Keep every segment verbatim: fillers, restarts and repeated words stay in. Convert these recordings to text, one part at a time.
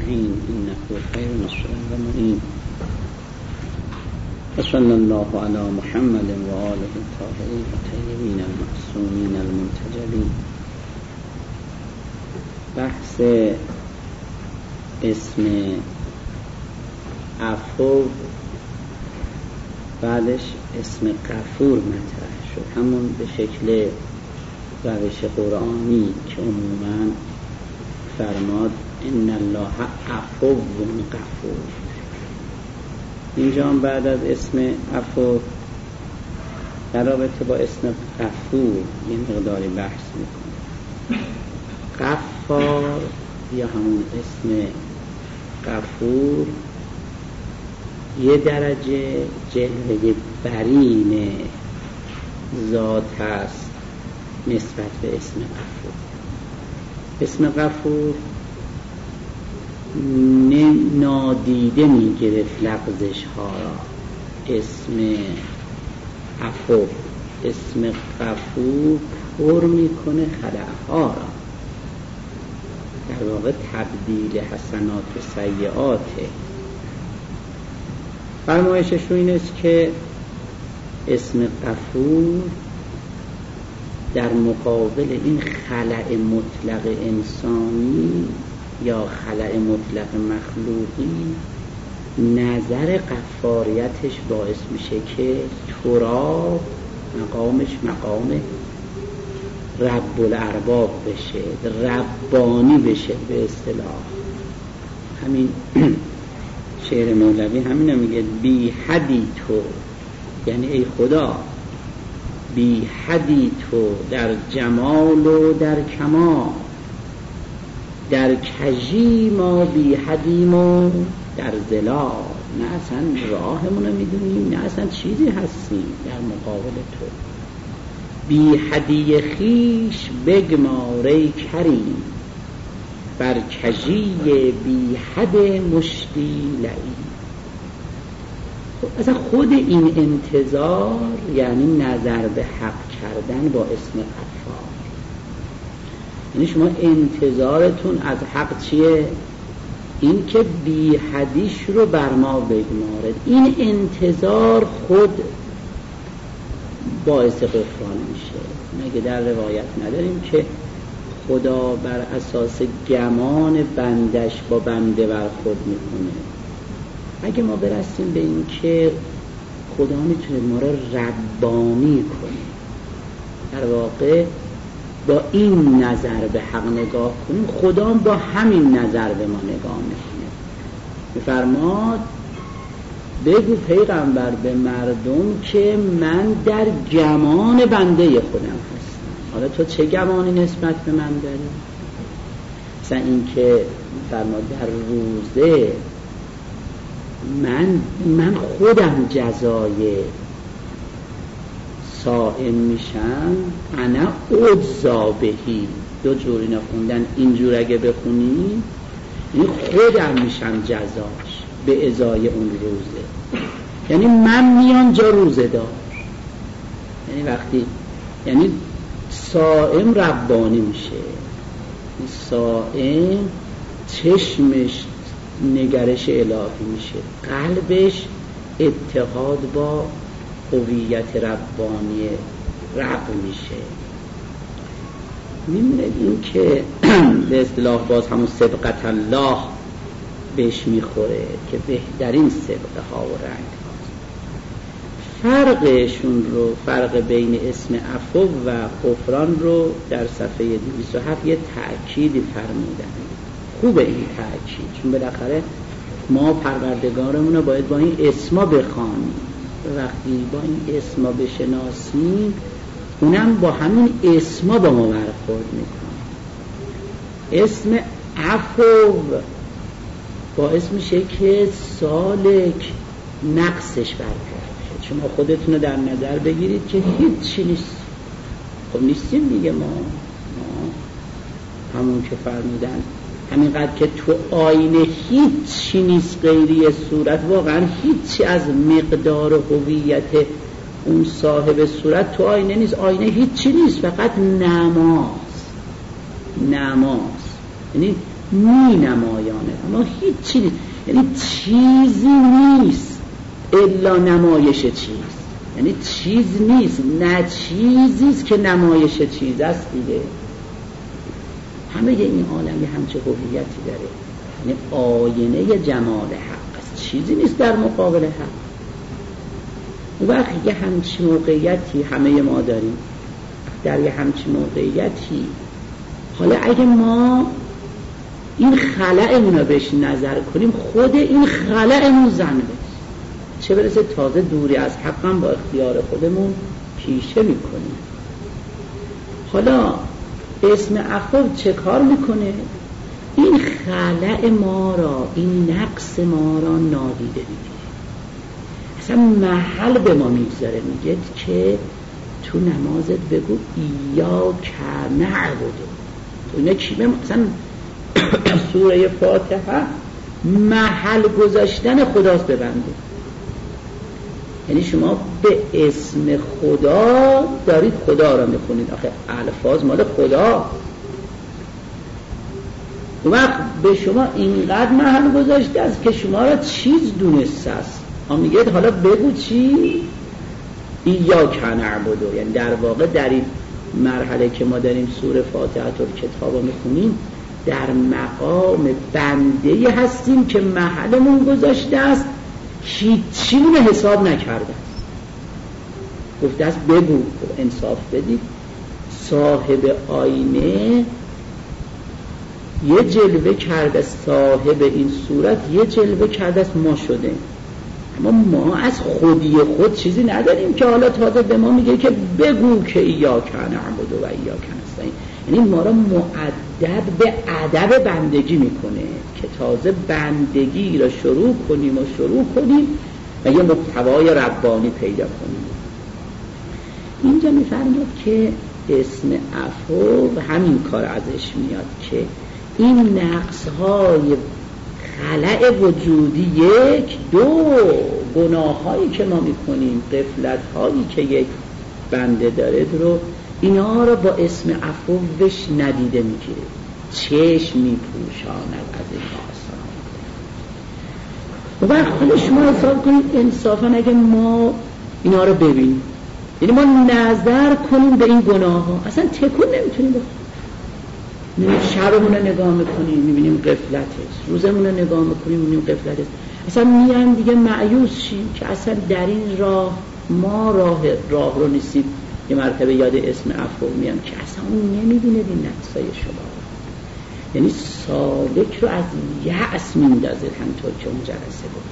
أجمعين إنه خير نصر ومعين. وصلى الله على محمد وآله الطاهرين الطيبين المعصومين المنتجبين. بحث اسم عفو بعدش اسم غفور مطرح شد، همون به شکل روش قرآنی که عموما فرماد ان الله عفو غفور. اینجا هم بعد از اسم عفو در رابطه با اسم غفور یه مقداری بحث میکنه. غفار یا همون اسم غفور یه درجه جلوه برین ذات است نسبت به اسم غفور. اسم غفور نادیده می گرفت لغزش ها را. اسم عفو اسم غفور پر می کنه خلأ ها را، در واقع تبدیل حسنات و سیئاته. فرمایشش رو این است که اسم غفور در مقابل این خلأ مطلق انسانی یا خلأ مطلق مخلوقی نظر غفاریتش باعث میشه که تراب مقامش مقام رب الارباب بشه، ربانی بشه. به اصطلاح همین شعر مولوی همین میگه بی حدی تو، یعنی ای خدا بی حدی تو در جمال و در کمال، در کجی ما بی حدیم و در ظلال. نه اصلا راهمونو میدونیم، نه اصلا چیزی هستیم در مقابل تو. بی حدی خیش بگماره کریم، بر کجی بی حد مشتی لعیم. اصلا خود این انتظار یعنی نظر به حق کردن با اسم غفار. یعنی شما انتظارتون از حق چیه؟ این که بی حدیش رو بر ما بگمارد. این انتظار خود باعث غفران میشه. مگه در روایت نداریم که خدا بر اساس گمان بندش با بنده برخورد میکنه؟ اگه ما برسیم به این که خدا میتونه ما رو ربانی کنه، در واقع با این نظر به حق نگاه کنیم، خدا با همین نظر به ما نگاه میکنه. میفرماد بگو پیغمبر به مردم که من در گمان بنده خودم هستم. حالا تو چه گمانی نسبت به من داری؟ مثلا این که فرماد در روزه من من خودم جزای صائم میشم، انا اجزا بهی. دو جور اینا خوندن، اینجور اگه بخونی یعنی خودم میشم جزاش به ازای اون روزه. یعنی من میان جا روزه دار، یعنی وقتی یعنی صائم ربانی میشه. صائم چشمش نگرش الهی میشه، قلبش اتحاد با هویت ربانی رب میشه. میمونه این که به اصطلاح باز همون سبقت الله بهش میخوره که بهترین سبقه ها و رنگ هاست. فرقشون رو، فرق بین اسم عفو و غفران رو در صفحه دویست و هفت یه تأکیدی فرمودن. خوبه این تأکید، چون بالاخره ما پروردگارمون رو باید با این اسما بخوانیم. وقتی با این اسما بشناسیم، اونم با همین اسما با ما برخورد میکنه. اسم عفو باعث میشه که سالک نقصش برطرف شه. شما خودتون رو در نظر بگیرید که هیچی نیست. خب نیستیم دیگه. ما, ما همون که فرمودن همینقدر که تو آینه هیچی نیست غیری صورت، واقعا هیچی از مقدار و هویت اون صاحب صورت تو آینه نیست. آینه هیچی نیست، فقط نماز. نماز یعنی می نمایانه، اما هیچ نیست، یعنی چیزی نیست الا نمایش چیز، یعنی چیز نیست، نه چیزیست که نمایش چیز است دیگه. همه این عالمی همچه هویتی داره، یعنی آینه جمال حق است، چیزی نیست در مقابل حق. اون وقت یه همچی موقعیتی همه ما داریم، در یه همچی موقعیتی حالا اگه ما این خلأمون رو بهش نظر کنیم، خود این خلأمون زنده، چه برسه تازه دوری از حق هم با اختیار خودمون پیشه میکنیم. حالا اسم عفو چه کار میکنه؟ این خلأ ما را، این نقص ما را نادیده میگیره، اصلا محل به ما میگذاره، میگه که تو نمازت بگو ایاک نعبد. تو اینه چی؟ مثلا سوره فاتحه محل گذاشتن خداست به بنده، یعنی شما به اسم خدا دارید خدا را میخونید، آخه الفاظ مال خدا. اون وقت به شما اینقدر محل گذاشته است که شما را چیز دونسته است. آن میگه حالا بگو چی؟ ایاک نعبد، یعنی در واقع در این مرحله که ما داریم سوره فاتحه الکتاب رو میخونیم، در مقام بنده هستیم که محلمون گذاشته است، هیچی رو حساب نکرده است، گفته است بگو. انصاف بدید، صاحب آینه یه جلوه کرده، صاحب این صورت یه جلوه کرده است ما شده، اما ما از خودی خود چیزی نداریم که حالا تازه به ما میگه که بگو که ایاک نعبد و ایاک نستعین، یعنی ما را معدد به ادب بندگی میکنه که تازه بندگی را شروع کنیم و شروع کنیم و یه محتوای ربانی پیدا کنیم. اینجا میفرماد که اسم عفو همین کار ازش میاد که این نقص‌های خلأ وجودی، یک دو گناه‌هایی که ما میکنیم، غفلت‌هایی که یک بنده داره رو، اینا رو با اسم عفوش ندیده میگیره، چشم میپوشاند از این آسان. و وقت خود شما حساب کنید انصافا اگه ما اینا رو ببینیم، یعنی ما نظر کنیم به این گناه ها، اصلا تکون نمیتونیم بکنیم. شبمون رو نگاه میکنیم میبینیم غفلتش، روزمون رو نگاه میکنیم میبینیم غفلتش، اصلا میان دیگه مایوس شیم که اصلا در این راه ما راه راه رو نیستیم. یه مرتبه یاد اسم عفو میام که اصلا اون نمیبینه این نقصای شما، یعنی سالک رو از یأس میندازه، همطور که اون جلسه بود.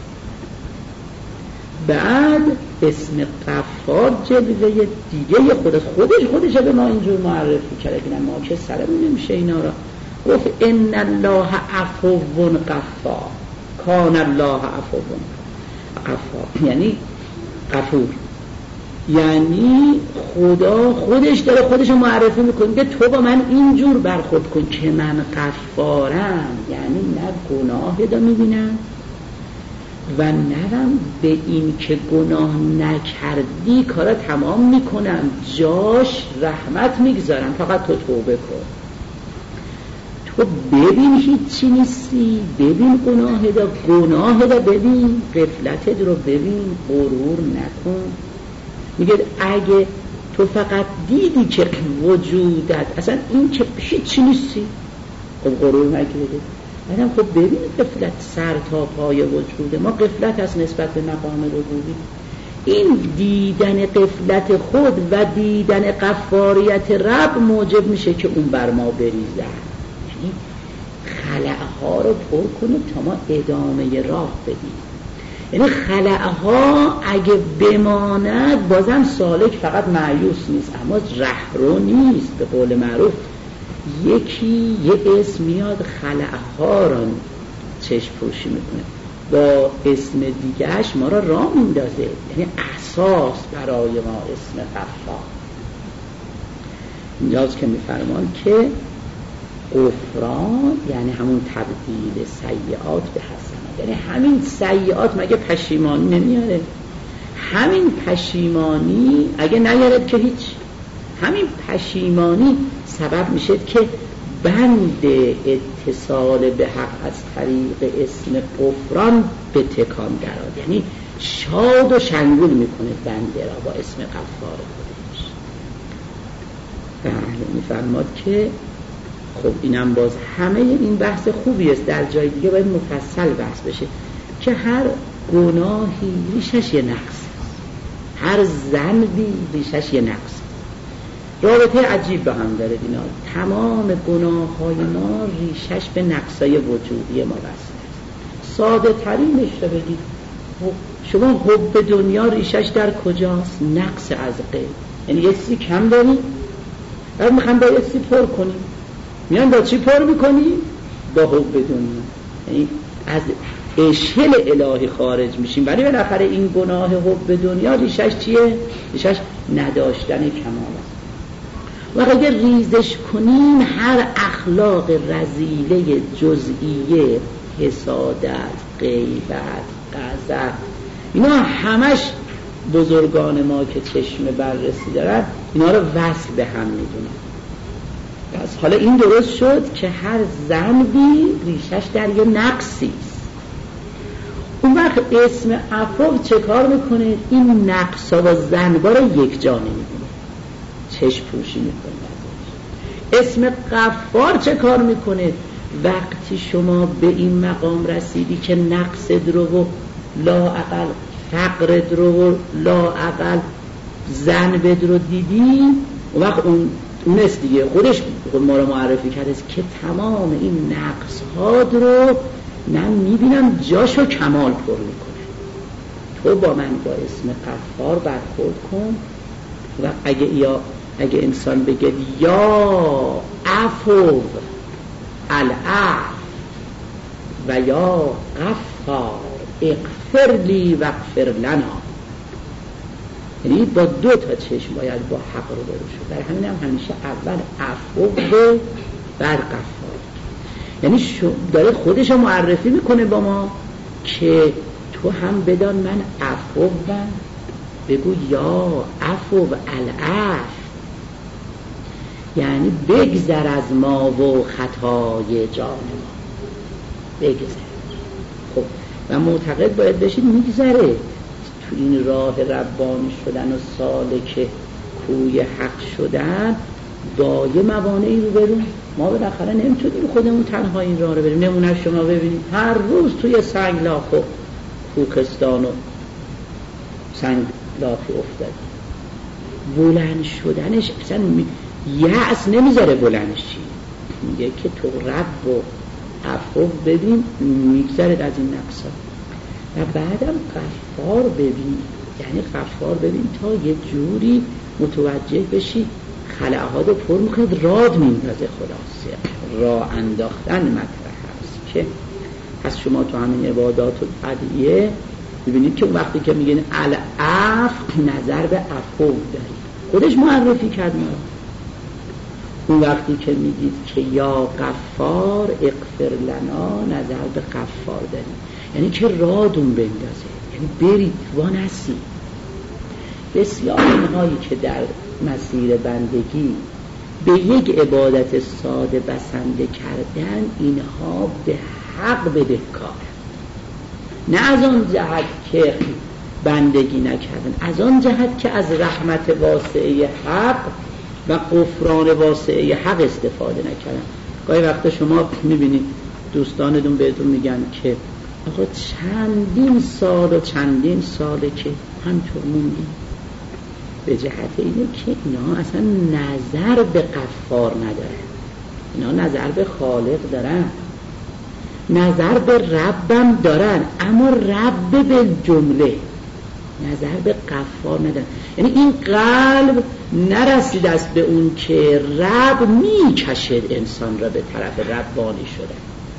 بعد اسم غفار جلوه دیگه خودش خودش خودش به ما اینجور معرفی کرده که ما که سرمون نمیشه اینا را. گفت ان الله عفو غفار، کان الله عفو غفار، یعنی غفور، یعنی خدا خودش داره خودش رو معرفی میکنه که تو با من اینجور برخورد کن که من غفارم، یعنی نه گناه دا میبینم و نرم به این که گناه نکردی کارا تمام میکنم، جاش رحمت میگذارم، فقط تو توبه کن. تو ببین هیچی نیستی، ببین گناه دا، گناه دا ببین، غفلتت رو ببین، غرور نکن. میگه اگه تو فقط دیدی که وجودت اصلا این که هیچی نیستی، خب غرور نکرده. بعدم خب ببین غفلت سر تا پای وجوده ما، غفلت هست نسبت به مقام ربوبی. این دیدن غفلت خود و دیدن غفاریت رب موجب میشه که اون بر ما بریزه، یعنی خلأها رو پر کنه تا ما ادامه راه بدیم. یعنی خلأها اگه بماند بازم سالک فقط مایوس نیست اما رهرو نیست. به قول معروف یکی یه اسم میاد خلأها را چشم پوشی میکنه، با اسم دیگهش ما را راه میندازه، یعنی اساس برای ما اسم غفار. اینجاست که میفرمان که غفران یعنی همون تبدیل سیئات به حسنات، یعنی همین سیئات مگه پشیمانی نمیاره؟ همین پشیمانی اگه نیارد که هیچ، همین پشیمانی سبب میشه که بند اتصال به حق از طریق اسم غفران به تکان درآد، یعنی شاد و شنگول میکنه بنده را با اسم غفار خودش. بله میفرماد که خب اینم باز همه این بحث خوبی است، در جای دیگه باید مفصل بحث بشه که هر گناهی ریشش یه نقص، هر ذنبی ریشش یه نقص، رابطه عجیب به هم داره اینا. تمام گناه های ما ریشش به نقصای وجودی ما وصله. ساده ترینش رو بگید، شما حب دنیا ریشش در کجاست؟ نقص از غیب، یعنی یه چیزی کم داری بعد میخوام با یه چیزی پر کنی، میان با چی پر میکنی؟ با حب دنیا، یعنی از اشل الهی خارج میشیم. ولی بالاخره این گناه حب دنیا ریشش چیه؟ ریشش نداشتن کمال است. و اگر ریزش کنیم هر اخلاق رذیله جزئیه، حسادت، غیبت، غضب، اینا همش بزرگان ما که چشم بررسی دارن اینا رو وصل به هم میدونن. پس حالا این درست شد که هر ذنبی ریشش در یه نقصی است. اون وقت اسم عفو چه کار میکنه؟ این نقصا و ذنبا رو یک جا نمیدونه، چشم پوشی میکنه. اسم غفار چه کار میکنه؟ وقتی شما به این مقام رسیدی که نقصت رو و لااقل فقرت رو و لااقل ذنبت رو دیدی، اون وقت اون اونست دیگه، خودش ما رو معرفی کرده که تمام این نقص ها رو من میبینم جاشو کمال پر میکنه. تو با من با اسم غفار برخورد کن و اگه یا اگه انسان بگه یا عفو العفو و یا غفار اغفر لی و اغفر لنا، یعنی با دو تا چشم باید با حق رو برو شد. در همین هم همیشه اول عفو به بعد غفار، یعنی داره خودش رو معرفی میکنه با ما که تو هم بدان من عفو و بگو یا عفو و العفو، یعنی بگذر از ما و خطای جان ما، بگذر. خب و معتقد باید بشید میگذره تو این راه ربانی شدن و سالک کوی حق شدن با یه موانعی رو بریم. ما بالاخره نمیتونیم خودمون تنها این راه رو بریم. نمونه شما ببینید هر روز توی سنگلاخ و کوکستان و سنگلاخی افتاد، بلند شدنش اصلا یأس نمیذاره بلند شی، میگه که تو رب و عفو ببین میگذره از این نقصا. و بعدم غفار ببین، یعنی غفار ببین تا یه جوری متوجه بشی خلعهات رو پر میکنه، راد میندازه. خلاصه راه انداختن مطرح هست که از شما تو همین عبادات و ادعیه ببینید که وقتی که میگن العفو نظر به عفو داری، خودش معرفی کرد ما. اون وقتی که میگید که یا غفار اغفر لنا نظر به غفار داری، یعنی که رادون بندازه، یعنی برید وانسی. بسیار اینهایی که در مسیر بندگی به یک عبادت ساده بسنده کردن، اینها به حق بدهکار، نه از آن جهت که بندگی نکردن، از آن جهت که از رحمت واسعه حق و غفران واسعه حق استفاده نکردن. گاهی وقتا شما میبینید دوستانتون بهتون میگن که آقا چندین سال و چندین ساله که همطور موندیم، به جهت اینه که اینا اصلا نظر به غفار ندارن، اینا نظر به خالق دارن، نظر به ربم دارن، اما رب به جمله نظر به غفار ندارن. یعنی این قلب نرسیده است به اون که رب میکشد انسان را به طرف ربانی شده.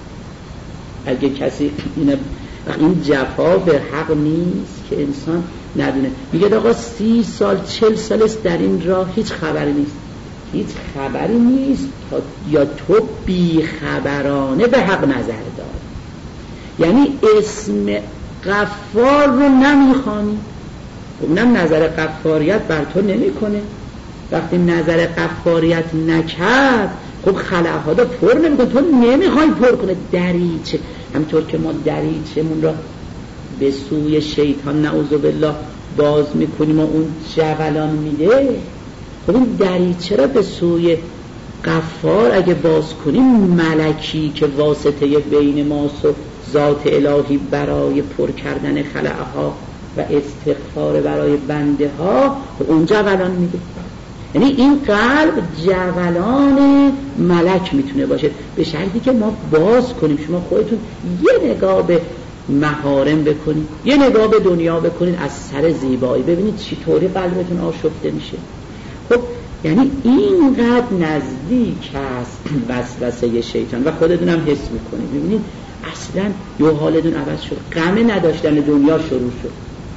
اگه کسی این این جفا به حق نیست که انسان ندونه، میگه آقا سی سال چل سال است در این راه هیچ خبری نیست، هیچ خبری نیست تا یا تو بی خبرانه به حق نظر داری، یعنی اسم غفار رو نمیخوانی، اونم نظر غفاریت بر تو نمیکنه. وقتی نظر غفاریت نکرد خب خلاها رو پر نمیکنه، تو نمیخوای پر کنه. دریچه همطور که ما دریچه‌مون را به سوی شیطان نعوذ بالله باز میکنیم و اون جولان میده، خب این دریچه را به سوی غفار اگه باز کنیم، ملکی که واسطه بین ماست و ذات الهی برای پر کردن خلاها و استغفار برای بنده ها، اون جولان میده. یعنی این قلب جولان ملک میتونه باشه به شرطی که ما باز کنیم. شما خودتون یه نگاه به محارم بکنید، یه نگاه به دنیا بکنید از سر زیبایی، ببینید چطوری قلبتون آشفته میشه. خب یعنی اینقدر نزدیک است وسوسه شیطان و خودتون هم حس میکنید. ببینید اصلا یه حالتون عوض شد، غم نداشتن دنیا شروع شد.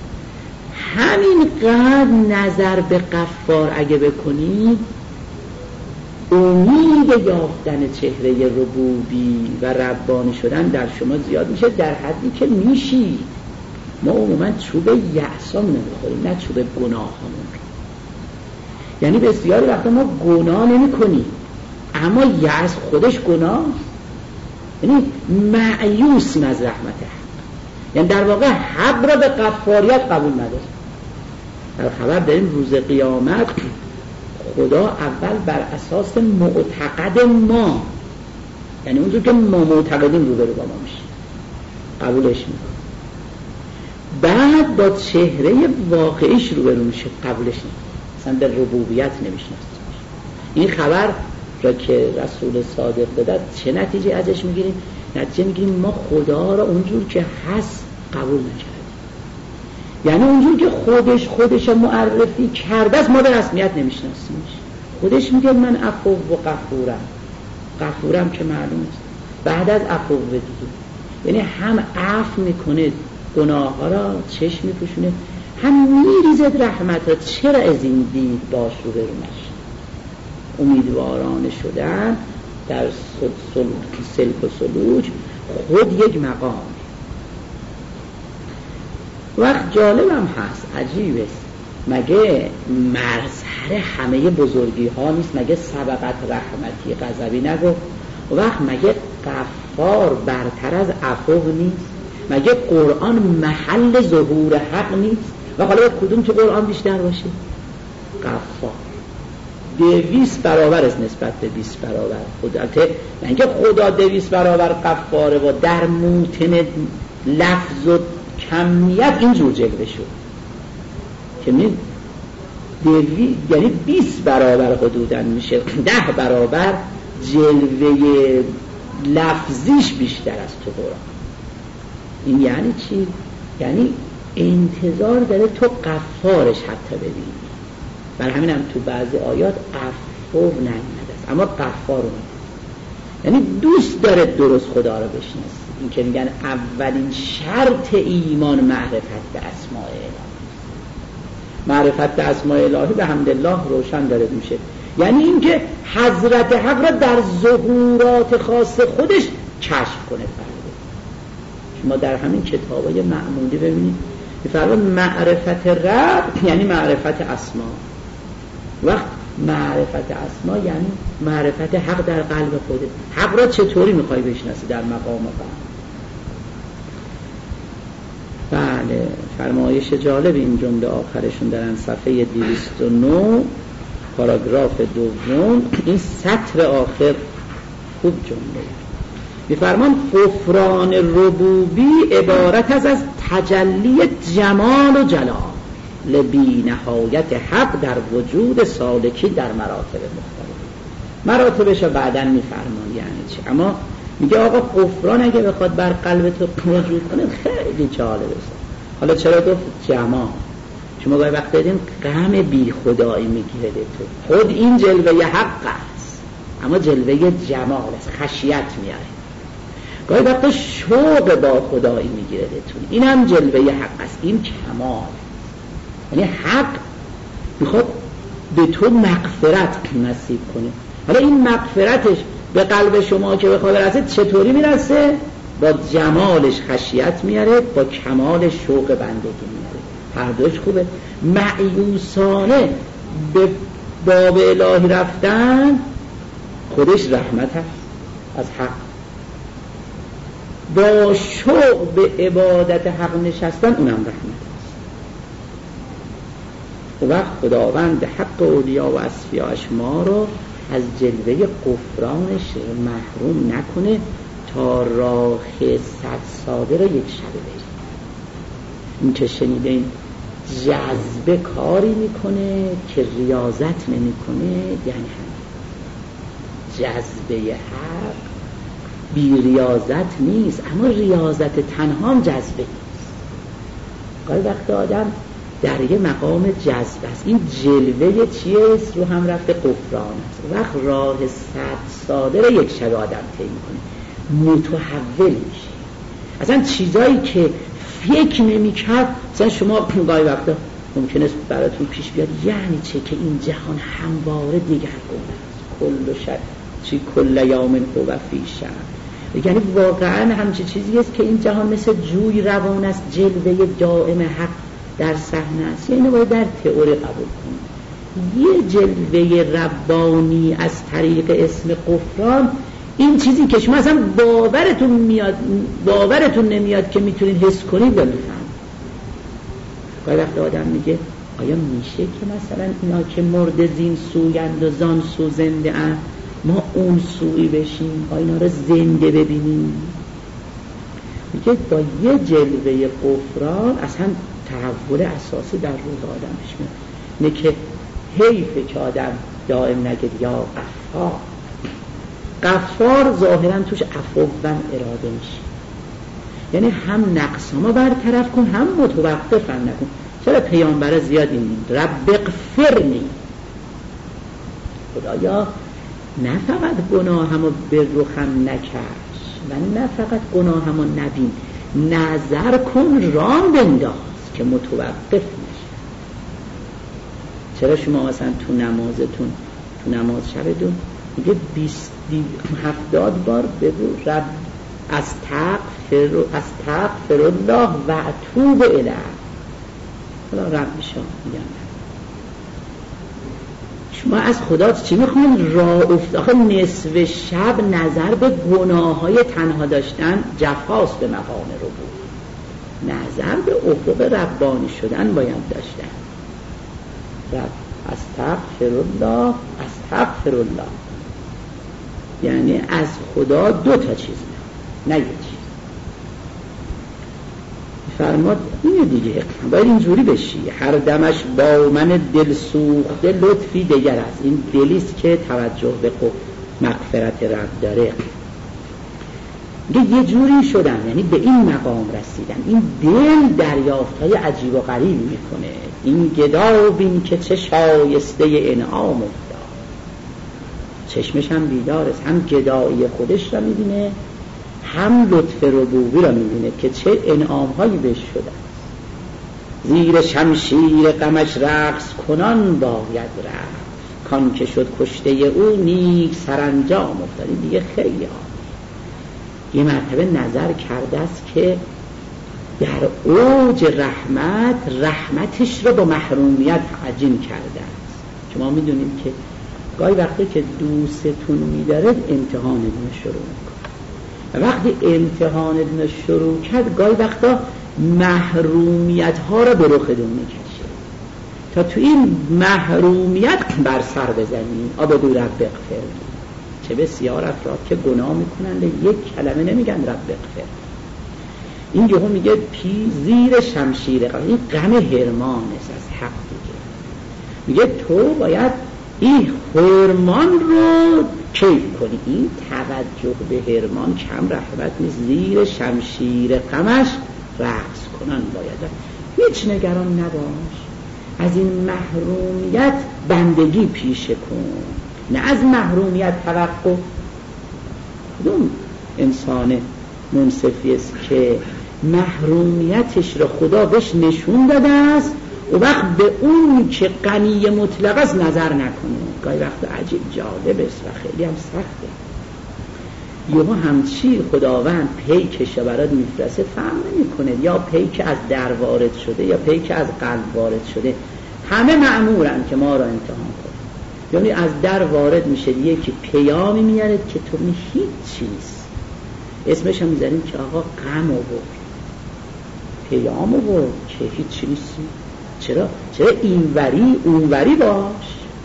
همینقدر نظر به غفار اگه بکنید، امید یافتن چهره ربوبی و ربانی شدن در شما زیاد میشه، در حدی که میشی. ما عموما چوب یأسامون نمیخوریم، نه چوب گناهامون. یعنی بسیاری وقتا ما گناه نمی کنیم اما یأس خودش گناه، یعنی مایوسیم از رحمت حق. یعنی در واقع حق را به غفاریت قبول نداریم. در خبر داریم روز قیامت خدا اول بر اساس معتقد ما، یعنی اونجور که ما معتقدیم روبرو با ما میشه، قبولش میکنه. بعد با چهره واقعیش روبرو میشه، قبولش نمیکنه، اصلا در ربوبیت نمیشناسه. این خبر را که رسول صادق داد چه نتیجه ازش میگیریم؟ نتیجه میگیریم ما خدا را اونجور که هست قبول نکردیم. یعنی اونجور که خودش خودش معرفی کرده است ما به رسمیت نمیشناسیمش. خودش میگه من عفو و غفورم، غفورم که معلوم است بعد از عفو دیگه، یعنی هم عفو میکنه گناه ها را، چشم میپوشونه، هم میریزد رحمت را. چرا از این دید باش رو برو نشد؟ امیدوارانه شدن در سلک و سلوک خود یک مقام. وقت جالبم هست، عجیب است، مگه مظهر همه بزرگی ها نیست؟ مگه سبقت رحمتی غضبی نگو؟ وقت مگه غفار برتر از عفو نیست؟ مگه قرآن محل ظهور حق نیست؟ و حالا کدوم تو قرآن بیشتر باشه؟ غفار دویست برابر است نسبت به بیست برابر. خدا اینکه خدا دویست برابر غفاره و در موتن لفظ و کمیت اینجور جلوه شد که می دوی یعنی بیست برابر حدوداً میشه، ده برابر جلوه لفظیش بیشتر از تو قرآن. این یعنی چی؟ یعنی انتظار داره تو غفارش حتی ببینی. بر همین هم تو بعضی آیات عفو نمیده است اما غفار رو میده، یعنی دوست داره درست خدا رو بشناسی. این که میگن اولین شرط ایمان معرفت به اسماء الهی. معرفت به اسماء الهی به حمدالله روشن داره میشه، یعنی اینکه حضرت حق را در ظهورات خاص خودش کشف کنه. شما در همین کتابای معمولی ببینید میفرماد معرفت رب یعنی معرفت اسما. وقت معرفت اسما یعنی معرفت حق در قلب خودت. حق را چطوری میخوای بشناسی؟ در مقام قلب. بله، فرمایش جالب این جمله آخرشون دارن صفحه دویست و نه پاراگراف دوم، این سطر آخر خوب جمله میفرمان غفران ربوبی عبارت از از تجلی جمال و جلال بی نهایت حق در وجود سالکی در مراتب مختلف. مراتبش رو بعداً میفرمان یعنی چی، اما میگه آقا غفران اگه بخواد بر قلب تو وجود کنه خیلی جالب است. حالا چرا گفت جمال؟ شما گاهی وقت دیدین غم بی خدایی میگیره تو، خود این جلوه حق است اما جلوه جمال است، خشیت میاره. گاهی وقتا شوق با خدایی میگیره تو، این هم جلوه حق است، این کمال. یعنی حق میخواد به تو مغفرت نصیب کنه. حالا این مغفرتش به قلب شما که بخواد برسه چطوری میرسه؟ با جمالش خشیت میاره، با کمال شوق بندگی میاره. هر دوش خوبه. معیوسانه به باب الهی رفتن خودش رحمت هست از حق. با شوق به عبادت حق نشستن اونم رحمت هست. و وقت خداوند حق اولیا و اصفیاش ما رو از جلوه غفرانش محروم نکنه تا راه صد ساده رو یک شبه بریم. این که شنیدین جذبه کاری میکنه که ریاضت نمیکنه، یعنی هم جذبه حق بی ریاضت نیست، اما ریاضت تنها هم جذبه نیست. گاهی وقت آدم در یه مقام جذب است، این جلوه چیست؟ رو هم رفته غفران است. وقت راه صد ساده رو یک شب آدم طی میکنه، متحول میشه. اصلا چیزایی که فکر نمی‌کرد، مثلا شما گاهی وقتا ممکنه است براتون پیش بیاد یعنی چه که این جهان همواره دیگرگونه است، کل شب چی کل یوم هو فی شأن، یعنی واقعا همچین چیزی است که این جهان مثل جوی روان است، جلوه دائم حق در صحنه است. یعنی باید در تئوری قبول کنید یه جلوه ربانی از طریق اسم غفران، این چیزی که شما اصلا باورتون میاد باورتون نمیاد که میتونید حس کنید و میفهمید. گاهی وقت آدم میگه آیا میشه که مثلا اینا که مرد زین سویند و زان سو زنده اند ما اون سوی بشیم، آیا اینا رو زنده ببینیم؟ میگه با یه جلوه غفران اصلا تحول اساسی در روح آدم پیش میاد. نه که حیفه که آدم دائم نگه یا غفار. غفار ظاهرا توش عفو و اراده میشه، یعنی هم نقصامو برطرف کن هم متوقف هم نکن. چرا پیامبر زیاد این رب اغفرنی، خدایا نه فقط گناهمو بر رخم نکش و نه فقط گناهمو نبین، نظر کن رام بنداز که متوقف نشه. چرا شما مثلا تو نمازتون تو نماز شبتون میگه بیست هفتاد بار بگو رب استغفر استغفر الله و اتوب الیه. حالا رب میشم میگم شما از خدا چی میخواین؟ راه افت. آخه نصف شب نظر به گناه های تنها داشتن جفاست به مقام ربوبیت، نظر به افق ربانی شدن باید داشتن. رب استغفر الله استغفر الله یعنی از خدا دو تا چیز نه نه یک چیز. فرماد اینه دیگه، باید اینجوری بشی هر دمش با من دل سوخته لطفی دیگر است. این دلیست که توجه به مغفرت رب داره. یه جوری شدن، یعنی به این مقام رسیدن. این دل دریافت‌های عجیب و غریب میکنه. این گدا بین که چه شایسته انعام افتاد. چشمش هم بیدار است، هم گدایی خودش را میبینه هم لطف ربوبی را میبینه که چه انعام هایی بهش شده. زیر شمشیر غمش رقص کنان باید رفت، کان که شد کشته او نیک سرانجام افتاد. این دیگه خیلی عالی. یه مرتبه نظر کرده است که در اوج رحمت رحمتش رو با محرومیت عجین کرده است. شما میدونید که گاهی وقتی که دوستتون میداره امتحانتون شروع میکنه و وقتی امتحانتون شروع کرد گاهی وقتا محرومیت ها رو به رخدون میکشه تا تو این محرومیت بر سر بزنی. آب دو رب اغفر. چه بسیار افراد که گناه میکنند یک کلمه نمیگن رب اغفر. این یهو میگه پی زیر شمشیر غم، این غم هرمان است از حق دیگه. میگه تو باید این هرمان رو کیف کنی. این توجه به هرمان کم رحمت نیست. زیر شمشیر غمش رقص کنن باید. هیچ نگران نباش، از این محرومیت بندگی پیشه کن، نه از محرومیت توقع. کدوم انسان منصفی است که محرومیتش را خدا بهش نشون داده است و وقت به اون که غنی مطلق است نظر نکنه؟ گاهی وقت عجیب جالب است و خیلی هم سخته. یهو همچی خداوند پیکش برات میفرسته فهم نمی کنه، یا پیک از در وارد شده یا پیک از قلب وارد شده. همه مأمورن که ما را امتحان کنن. یعنی از در وارد میشه یکی پیامی میاره که تو می هیچ چیز اسمش هم میذاریم که آقا غم آورد، پیام آورد که هیچ چیز نیستی، چرا؟ چرا اینوری اونوری باش.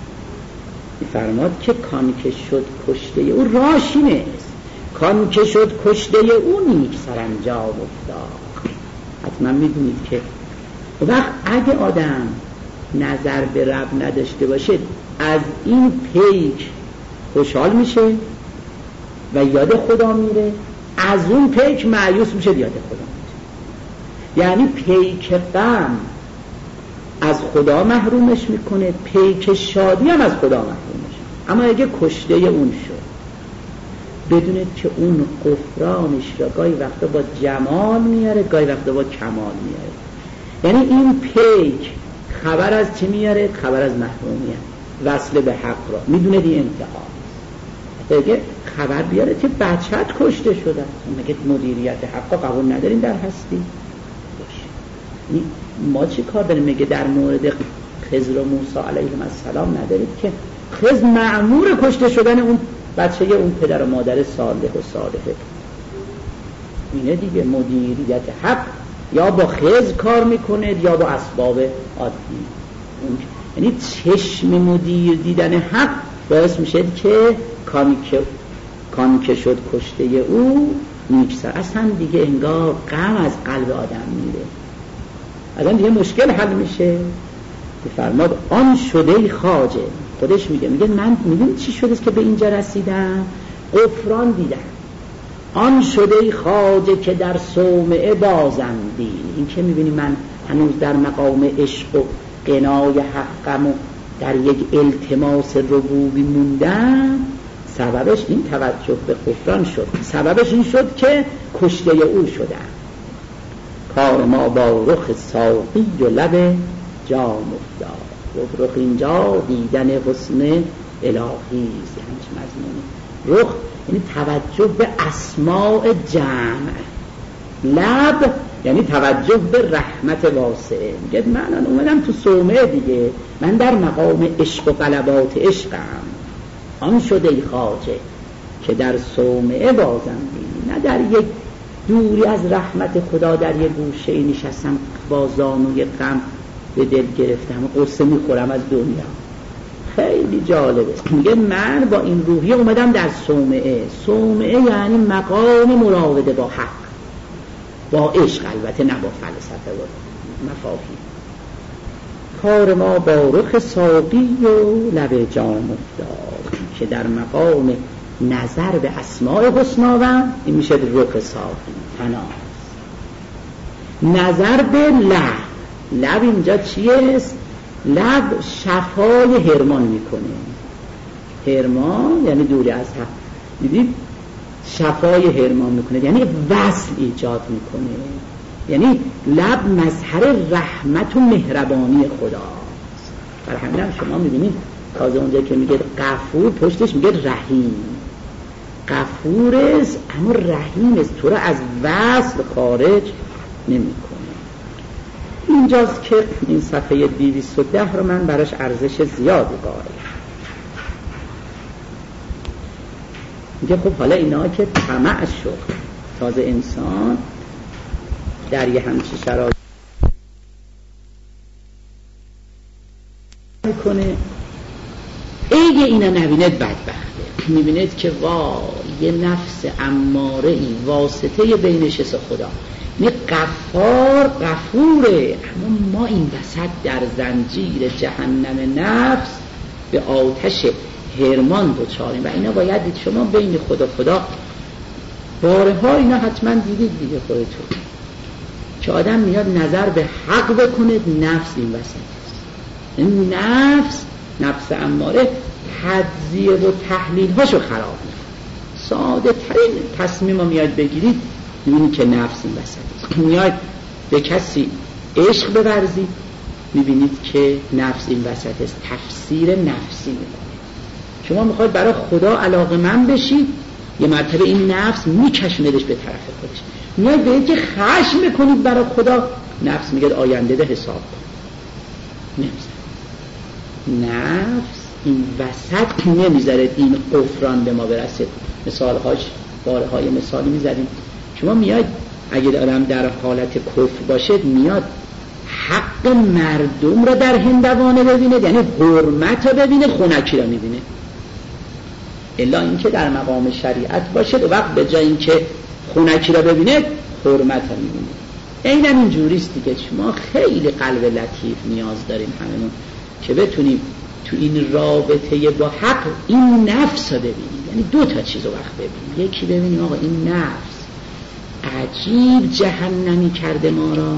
فرماد که کان که شد کشته او راشی نیست، کان که شد کشته او نیک سرانجام افتاد. حتما میدونید که وقت اگه آدم نظر به رب نداشته باشه از این پیک خوشحال میشه و یاد خدا میره، از اون پیک مایوس میشه یاد خدا میره. یعنی پیک غم از خدا محرومش میکنه، پیک شادی هم از خدا محرومش. اما اگه کشته اون شد بدونید که اون غفرانش را گاهی وقتا با جمال میاره، گاهی وقتا با کمال میاره. یعنی این پیک خبر از چی میاره؟ خبر از محرومیت، وصل به حق را میدونه دی انتها. اگه خبر بیاره که بچت کشته شده، مگه مدیریت حق قبول نداریم در هستی؟ باشه. ما چی کار داریم؟ میگه در مورد خضر و موسی علیهم السلام ندارید که خضر مأمور کشته شدن اون بچه اون پدر و مادر صالح و صالحه. اینه دیگه مدیریت حق یا با خضر کار میکنه یا با اسباب عادی. یعنی چشم مدیر دیدن حق باعث میشه که کانی که کانی که شد کشته او نیکسر. اصلا دیگه انگار غم از قلب آدم میره، اصلا دیگه مشکل حل میشه. فرماد آن شده خواجه، خودش میگه میگه من میدونی چی شده که به اینجا رسیدم؟ غفران دیدم. آن شده خواجه که در صومعه بازندی. این که میبینی من هنوز در مقام عشق و قنای حقم و در یک التماس ربوبی موندم، سببش این توجه به غفران شد، سببش این شد که کشته او شدم. کار ما با رخ ساقی و لب جام افتاد. رخ اینجا دیدن حسن الهی است. همچه مضمونه رخ یعنی توجه به اسماء جمع، لب یعنی توجه به رحمت واسعه. میگه من اومدم تو صومعه دیگه، من در مقام عشق و غلبات عشقم. آن شده ای خواجه که در صومعه بازندی، نه در یک دوری از رحمت خدا در یک گوشه نشستم با زانوی غم به دل گرفتم و قصه میخورم از دنیا. خیلی جالبه. میگه من با این روحیه اومدم در صومعه. صومعه یعنی مقام مراوده با حق، با عشق، البته نه با فلسفه و مفاهیم. کار ما با رخ ساقی و لب جام افتاد، که در مقام نظر به اسماء حسناوند این میشه رخ ساقی فناست. نظر به لب، لب اینجا چیست؟ لب شفای هرمان میکنه. هرمان یعنی دوری از حق، دیدید شفای هرمان میکنه یعنی وصل ایجاد میکنه. یعنی لب مظهر رحمت و مهربانی خداست. برای همین هم شما میبینید تازه اونجا که میگه غفور پشتش میگه رحیم. غفور است اما رحیم است، تو را از وصل خارج نمیکنه. اینجاست که این صفحه دویست و ده رو من براش ارزش زیادی قائلم. میگه خب حالا اینا که طمع شد، تازه انسان در یه همچی شرایط میکنه، اگه اینا نبیند بدبخته. میبیند که وای یه نفس اماره ای واسطه بینش و خدا، این غفار غفوره، اما ما این وسط در زنجیر جهنم نفس به آتش هرمان دوچاریم. و اینا باید دید. شما بین خدا خدا باره ها اینا حتما دیدید دیگه خودتون، که آدم میاد نظر به حق بکنه، نفس این وسط است. این نفس نفس اماره تجزیه و تحلیل هاشو خراب میکنه. ساده ترین تصمیم رو میاد بگیرید میبینید که نفس این وسط است. میاد به کسی عشق بورزید میبینید که نفس این وسط است. تفسیر نفسی میکنه. شما میخواید برای خدا علاقه‌مند بشید، یه مرتبه این نفس میکشوندش به طرف خودش. میاد به اینکه خشم میکنید برای خدا، نفس میگه آینده ده حساب کن. نفس نفس این وسط نمیذاره این غفران به ما برسه. مثالهاش بارهای مثالی میزدیم. شما میاد اگه آدم در حالت کفر باشه میاد حق مردم را در هندوانه ببینه، یعنی حرمت را ببینه، خنکی را میبینه. الا اینکه در مقام شریعت باشه و وقت به جای اینکه خنکی را ببینه حرمت را میبینه. اینم این جوریست دیگه. شما خیلی قلب لطیف نیاز داریم هممون که بتونیم تو این رابطه با حق این نفس رو ببینیم. یعنی دو تا چیز رو وقت ببینیم. یکی ببینیم آقا این نفس عجیب جهنمی کرده ما را.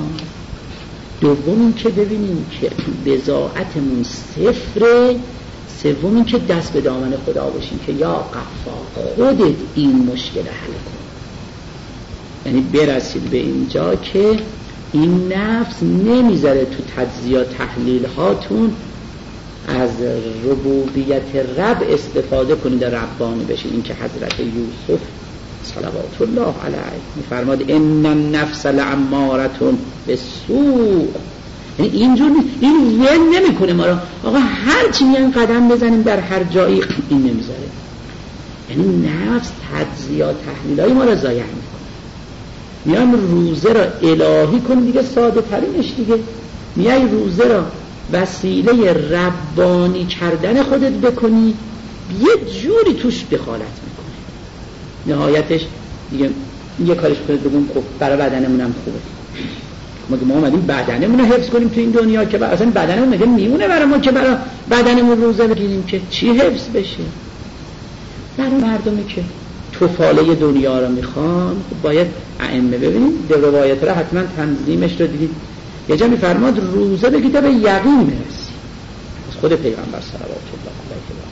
دوم این که ببینیم که بضاعتمون صفره. سوم این که دست به دامن خدا باشیم که یا غفار خودت این مشکل حل کن. یعنی برسید به اینجا که این نفس نمیذاره تو تجزیه و تحلیل هاتون از ربوبیت رب استفاده کنید و ربانی بشید. این که حضرت یوسف صلوات الله علیه میفرماد ان النفس لعمارة بالسوء. یعنی اینجور این ول نمیکنه ما رو. آقا هر چی میان قدم بزنیم در هر جایی این نمیذاره. یعنی نفس تجزیه و تحلیلای ما رو ضایع میکنه. میام روزه را الهی کن دیگه، ساده ترینش دیگه. میای روزه را وسیله ربانی کردن خودت بکنی، یه جوری توش دخالت میکنه. نهایتش دیگه یه کارش کنید بگم خب برای بدنمون هم خوبه. ما که ما اومدیم بدنمون رو حفظ کنیم تو این دنیا که اصلا بدنمون مگه میمونه برای ما که برای بدنمون روزه بگیریم که چی حفظ بشه؟ برای مردمی که توفاله دنیا رو میخوان خب باید ائمه ببینید در روایت رو حتما تنظیمش رو دیدید. یه جا میفرماد روزه بگی تا به یقین میرسی. از خود پیغمبر صلوات الله علیه.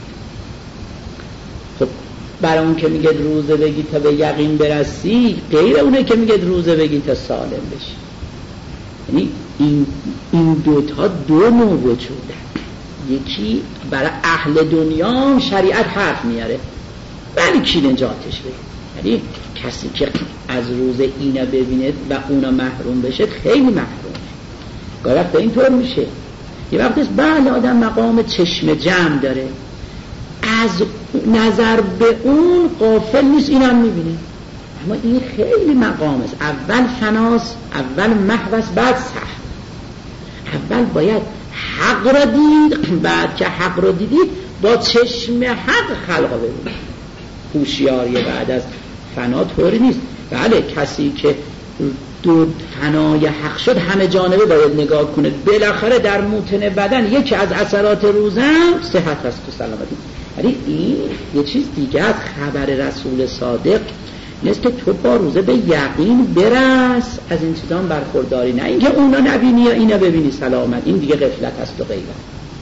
خب برای اون که میگه روزه بگی تا به یقین برسی غیر اونه که میگه روزه بگی تا سالم بشی. یعنی این این دوتا دو نوع وجوده. یکی برای اهل دنیا شریعت حرف میاره ولی کی نجاتش بده؟ یعنی کسی که از روز اینا ببینه و اونا محروم بشه خیلی محرومه. گاهی وقتا اینطور میشه. یه وقتی بله آدم مقام چشم جمع داره، از نظر به اون غافل نیست، اینم میبینه. اما این خیلی مقام است. اول فناس، اول محوست، بعد سحر. اول باید حق را دید، بعد که حق را دیدید با چشم حق خلقا ببینید. هوشیاری بعد از فنا طوری نیست. بله کسی که دو فنای حق شد همه جانبه باید نگاه کنه. بالاخره در موتن بدن یکی از اثرات روزم صحت است و سلامتی. ولی این یه چیز دیگه از خبر رسول صادق نیست که تو با روزه به یقین برس از این چیزان برخورداری، نه اینکه اونا نبینی یا اینا ببینی سلامت. این دیگه غفلت است و غیره.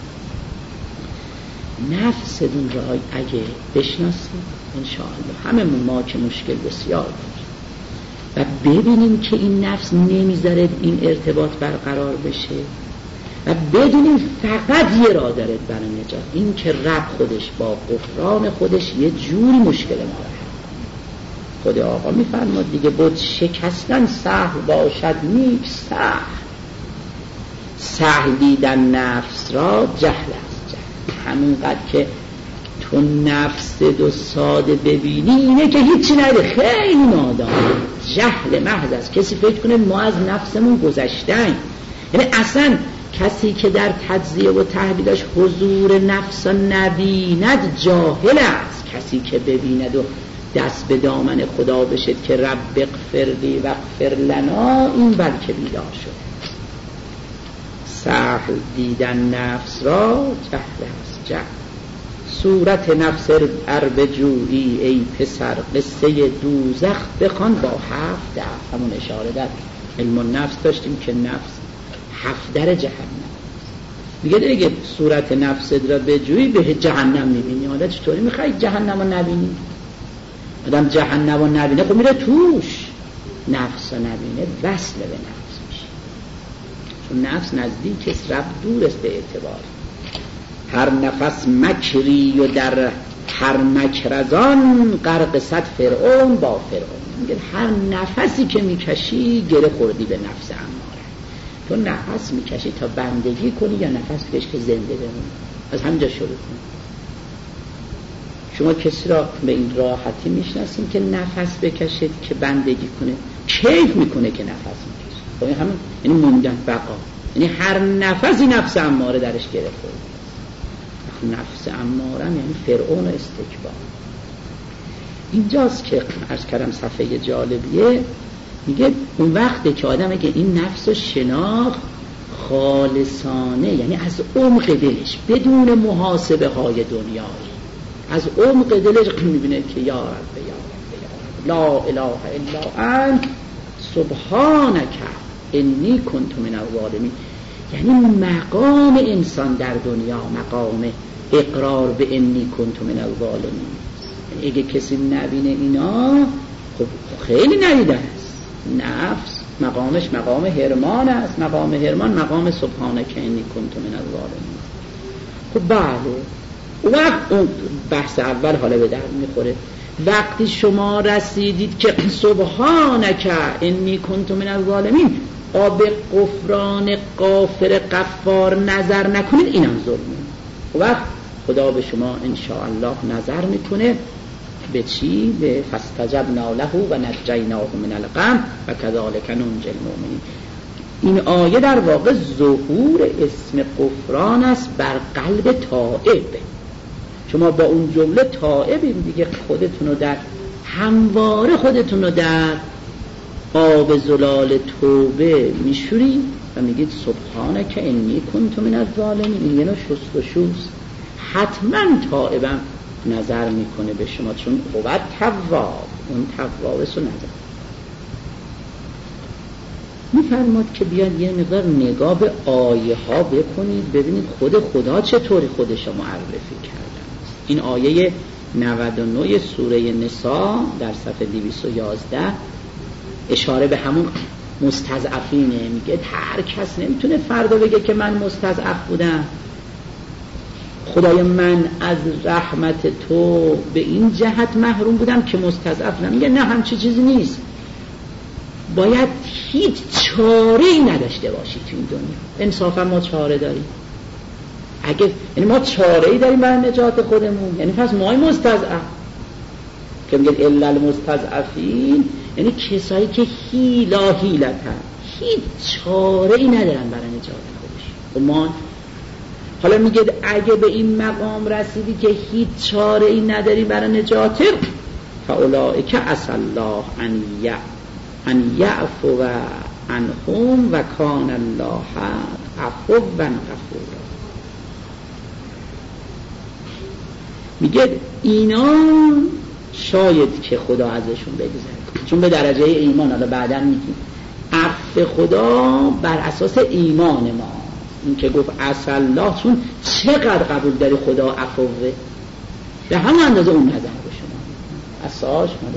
نفستون را اگه بشناسید انشاءالله همه ما که مشکل بسیار داریم و ببینیم که این نفس نمیذاره این ارتباط برقرار بشه و بدونیم فقط یه راه داره برای نجات، این که رب خودش با غفران خودش یه جوری مشکل ما داره. خود آقا میفرماد دیگه بود شکستن سهل باشد نیک سهل. سهل دیدن نفس را جهل است. جهل همونقدر که تو نفس دو ساده ببینی اینه که هیچی نده، خیلی نادان. جهل محض است. کسی فکر کنه ما از نفسمون گذشتن. یعنی اصلا کسی که در تجزیه و تحلیلش حضور نفس نبیند جاهل است. کسی که ببیند و دست به دامن خدا بشد که رب اغفر لی و اغفر لنا، این بلکه بیدار شد. سهل دیدن نفس را جهل است. جهل صورت نفس ار جویی ای پسر، قصه دوزخ بخوان با هفت در. همون اشاره در علم النفس داشتیم که نفس هفت در جهنم. میگه دیگه صورت نفس را بجویی به جهنم میبینی. حالا چطوری میخوای جهنم رو نبینی؟ آدم جهنم رو نبینه خب میره توش. نفس رو نبینه وصل به نفس میشه، چون نفس نزدیک است، رب دور است به اعتبار. هر نفس مکری و در هر مکرزان غرق صد فرعون با فرعون. میگه هر نفسی که میکشی گره خوردی به نفس اماره. تو نفس میکشی تا بندگی کنی یا نفس بکش که زنده بمونی؟ از همینجا شروع کن. شما کسی را به این راحتی میشناسیم که نفس بکشید که بندگی کنه، کیف میکنه که نفس میکشه. خب این همون یعنی موندن، بقا، یعنی هر نفسی نفس اماره درش گرفته. نفس اماره یعنی فرعون استکبار. اینجاست که عرض کردم صفحه جالبیه، میگه اون وقته که آدمه که این نفس رو شناخت خالصانه، یعنی از عمق دلش بدون محاسبه های دنیایی، از عمق دلش میبینه که یا رب یا رب یا رب لا اله الا انت سبحانک انی کنت من الظالمین. یعنی مقام انسان در دنیا مقام اقرار به انی کنت من الظالمین. اگه کسی نبینه اینا خب خیلی ندیده است. نفس مقامش مقام هرمان است، مقام هرمان مقام سبحانک انی کنت من الظالمین. خب بله اون وقت اون بحث اول حالا به درد میخوره. وقتی شما رسیدید که سبحانک انی کنت من الظالمین، آب غفران غافر غفار نظر نکنید، اینم ظلمه. وقت خدا به شما انشاءالله نظر میکنه به چی؟ به فاستجبنا له و نجیناه من الغم و کذالک ننجی المؤمنین. این آیه در واقع ظهور اسم غفران است بر قلب تائب. شما با اون جمله تائبین دیگه، خودتون رو در همواره خودتون رو در آب زلال توبه میشورید و میگید سبحانک انی کنت من الظالمین. این یه نوع شست و شوست. حتما تائبم نظر میکنه به شما، چون قوت تواب، اون تواب سو نظر میفرماد که بیاد یه مقدار نگاه به آیه ها بکنید، ببینید خود خدا چطوری خودش رو معرفی کرده. این آیه نود و نه سوره نساء در صفحه دویست و یازده اشاره به همون مستضعفینه. میگه هر کس نمیتونه فردا بگه که من مستضعف بودم، خدای من از رحمت تو به این جهت محروم بودم که مستضعف. نمیگه نه همچی چیزی نیست، باید هیچ چاره‌ای نداشته باشی تو این دنیا. انصافا ما چاره داریم؟ اگه یعنی ما چاره‌ای داریم برای نجات خودمون، یعنی پس ما مستضعف که میگه الا المستضعفین، یعنی کسایی که حیلا حیلتن، هیچ چاره‌ای ندارن برای نجات خودش. و ما حالا میگه اگه به این مقام رسیدی که هیچ چاره‌ای نداری برای نجات، فاولئک عسى الله ان یع ان یعفو عنهم و کان الله عفوا غفورا. میگه اینا شاید که خدا ازشون بگذره، چون به درجه ایمان، حالا بعداً میگیم عفو خدا بر اساس ایمان ما. این که گفت عسى الله، چون چقدر قبول داری خدا عفوه، به همون اندازه اون نظر به شما اساس ماده.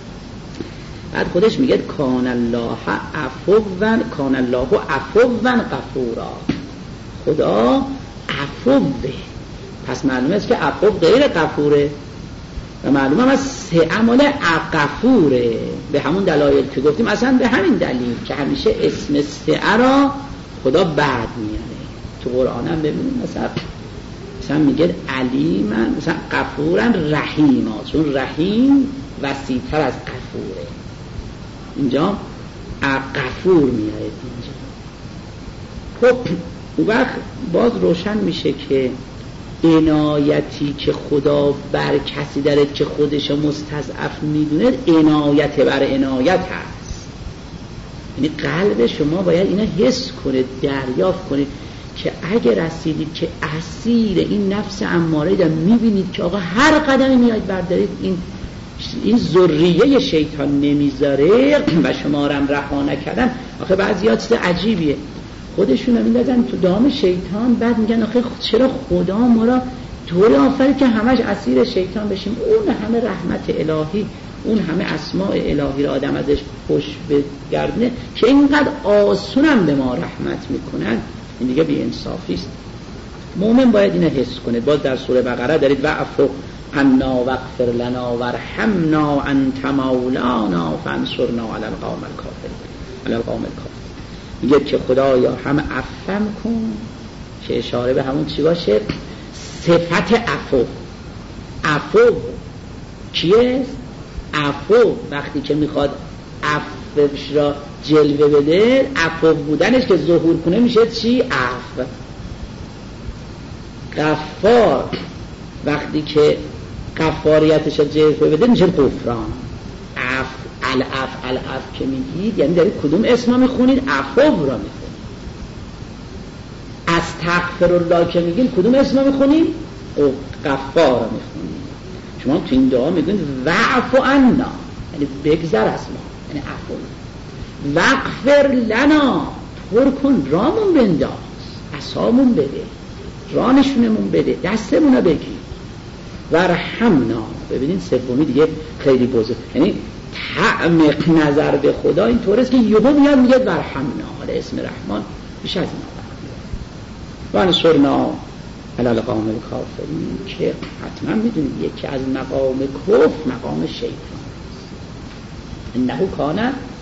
بعد خودش میگه کان الله عفوا کان الله عفوا غفورا. خدا عفوه، پس معلومه است که عفو غیر غفوره و معلومه از سه عمل غفوره. به همون دلایل که گفتیم، اصلا به همین دلیل که همیشه اسم سه را خدا بعد میاره. تو قرآن هم ببینیم مثلا مثلا میگه علیمن، مثلا غفورن رحیما، چون رحیم وسیع‌تر از غفوره. اینجا غفور میاره اینجا. خب اون وقت باز روشن میشه که عنایتی که خدا بر کسی داره که خودش مستضعف میدونه، عنایت بر عنایت هست. یعنی قلب شما باید اینا حس کنه، دریافت کنه که اگه رسیدید که اسیر این نفس اماره دارید، میبینید که آقا هر قدمی میاد بردارید این این ذریه شیطان نمیذاره و شما رو هم رها نکردن. آخه بعضی‌ها چیز عجیبیه، خودشون هم میندازن تو دام شیطان، بعد میگن آخه چرا خدا ما را طوری آفرید که همش اسیر شیطان بشیم؟ اون همه رحمت الهی، اون همه اسماء الهی را آدم ازش خوش بگردونه که اینقدر آسونم به ما رحمت میکنن. این دیگه بی انصافی است. مومن باید اینو حس کنه. باز در سوره بقره دارید وعفو عنا واغفر لنا وارحمنا انت مولانا فانصرنا علی القوم الکافرین علی القوم الکافرین. میگه که خدایا هم عفو کن، که اشاره به همون چی باشه؟ صفت عفو. عفو کیست؟ عفو وقتی که میخواد عفوش را جلوه بده، عفو بودنش که ظهور کنه میشه چی؟ عفو. غفار وقتی که غفاریتش را جلوه بده میشه غفران. عفو العف العف که میگید یعنی دارید کدوم اسم میخونید؟ عفو را میخونید. استغفرالله که میگین کدوم اسم میخونید؟ غفار را میخونید. شما تو این دعا میگید واعف عنا یعنی بگذر از ما، یعنی عفو. واغفر لنا پر کن، رامون بنداز، عصامون بده، رانشونمون بده، دستمون رو بگیر. ورحمنا ببینید سومی دیگه خیلی بزرگ، یعنی تعمق نظر به خدا این طور است که یهو میاد میگه ورحمنا. حالا اسم رحمان بیش از اینا وانصرنا علی القوم الکافرین که حتما میدونید یکی از مقام کفر مقام شیطان انه کان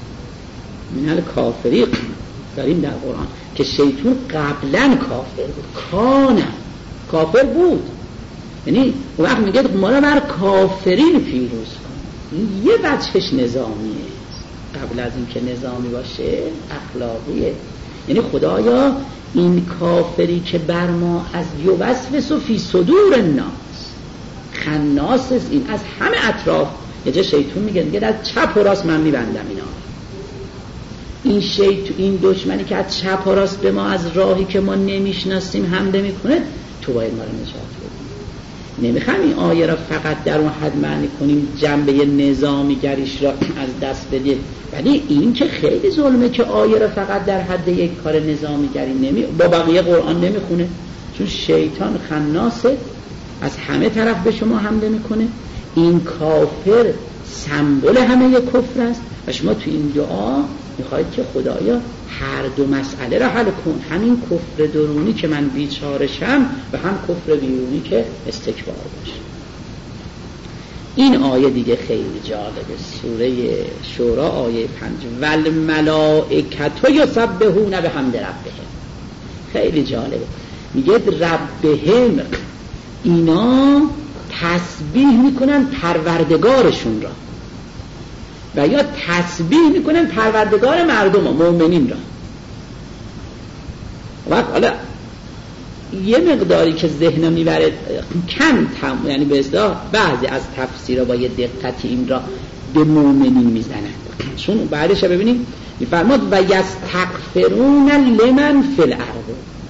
من الکافرین داریم در قرآن که شیطان قبلا کافر بود. کان کافر بود یعنی اون وقت میگه ما را بر کافرین پیروز کن. این یه وجهش نظامیه، قبل از این که نظامی باشه اخلاقیه. یعنی خدایا این کافری که بر ما از یوسوس و فی صدور الناس خناس است، این از همه اطراف یه جا شیطان میگه میگه از چپ و راست من میبندم اینا. این شیطان این دشمنی که از چپ و راست به ما از راهی که ما نمیشناسیم حمله میکنه، تو باید ما رو نجات بدی. نمیخوام این آیه را فقط در اون حد معنی کنیم جنبه نظامیگریش را از دست بدیم، ولی این که خیلی ظلمه که آیه را فقط در حد یک کار نظامیگری نمی با بقیه قرآن نمیخونه، چون شیطان خناسه از همه طرف به شما حمله میکنه. این کافر سمبل همه کفر است و شما تو این دعا میخواید که خدایا هر دو مسئله را حل کن، همین کفر درونی که من بیچارشم و هم کفر بیرونی که استکبار باشه. این آیه دیگه خیلی جالبه، سوره شورا آیه پنج والملائکة یسبحون بحمد ربهم. خیلی جالبه، میگه ربهم اینا تسبیح میکنن پروردگارشون را و یا تسبیح میکنن پروردگار مردم ها مؤمنین را. و حالا یه مقداری که ذهنم میبره کم تم، یعنی به اصطلاح بعضی از تفسیرها با یه دقتی این را به مؤمنین میزنن، چون بعدش ببینید میفرماد و یستغفرون لمن فی الارض،